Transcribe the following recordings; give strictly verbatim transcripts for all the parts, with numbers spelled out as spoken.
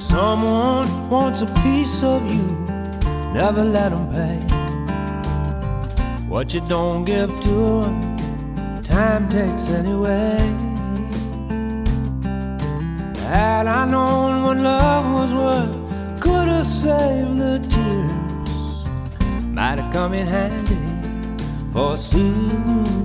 someone wants a piece of you, never let them pay. What you don't give to them, time takes anyway. Had I known what love was worth, could have saved the tears. Might have come in handy for soon.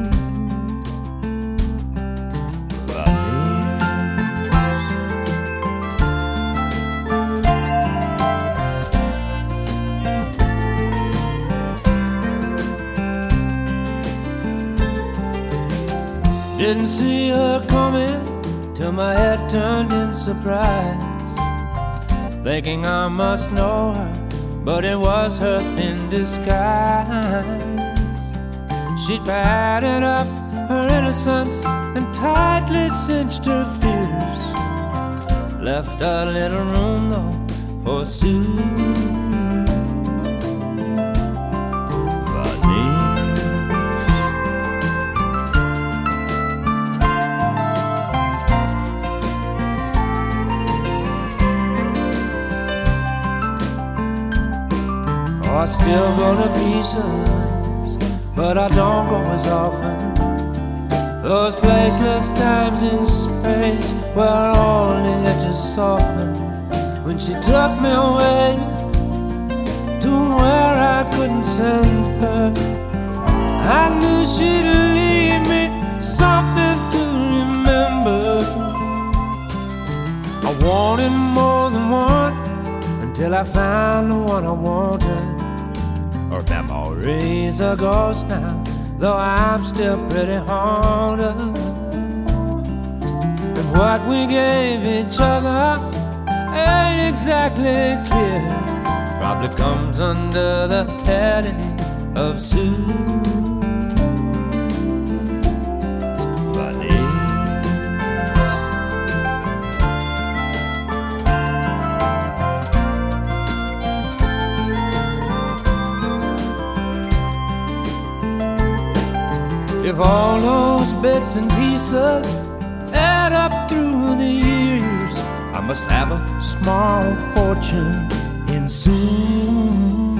Didn't see her coming till my head turned in surprise, thinking I must know her, but it was her thin disguise. She'd padded up her innocence and tightly cinched her fears, left a little room though for Sue. I still go to pieces, but I don't go as often. Those placeless times in space where only edges soften. When she took me away to where I couldn't send her, I knew she'd leave me something to remember. I wanted more than one until I found the one I wanted. Her memory's a ghost now, though I'm still pretty haunted. And what we gave each other ain't exactly clear. Probably comes under the heading of Sue. If all those bits and pieces add up through the years, I must have a small fortune in Sue.